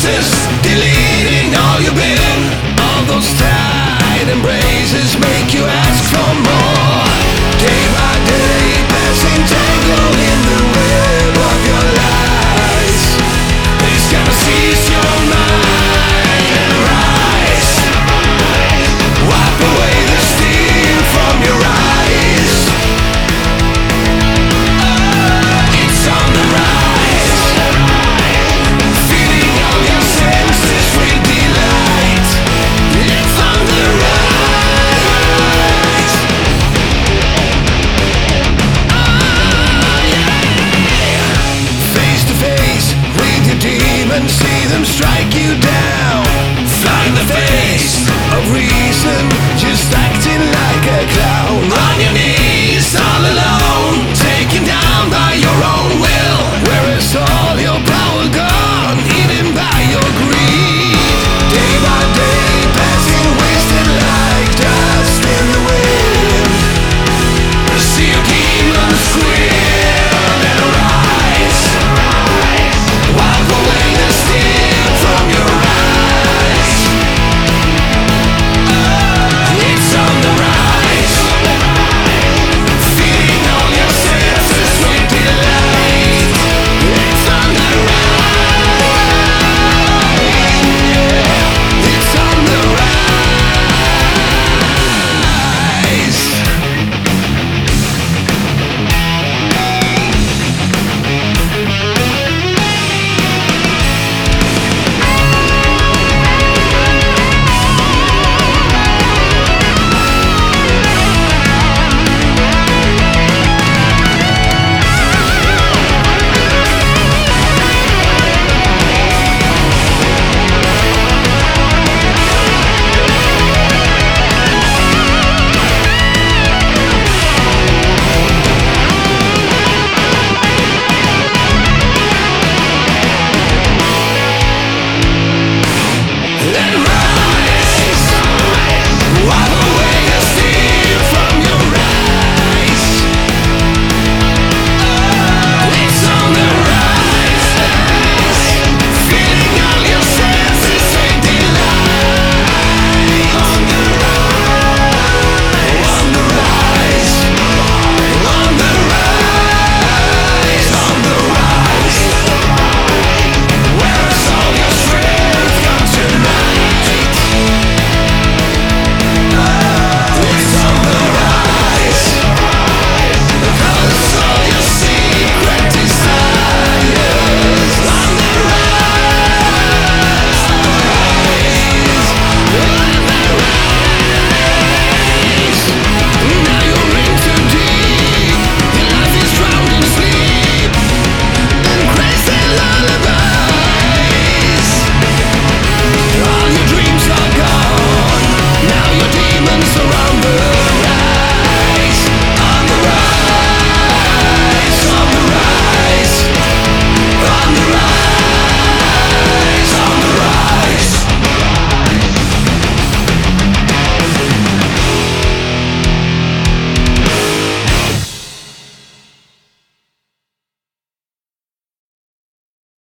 faces, deleting all you've been. All those tight embraces make you ask for more. Day by day, passing tangled in the web of your lies. It's gonna seize your mind and rise. Wipe away the steam from your eyes. It's on the rise. Feeding all your senses with delight. It's on the rise. Face to face with your demons, see them strike you down. Fly in the face of reason, just acting like a clown. On your knees.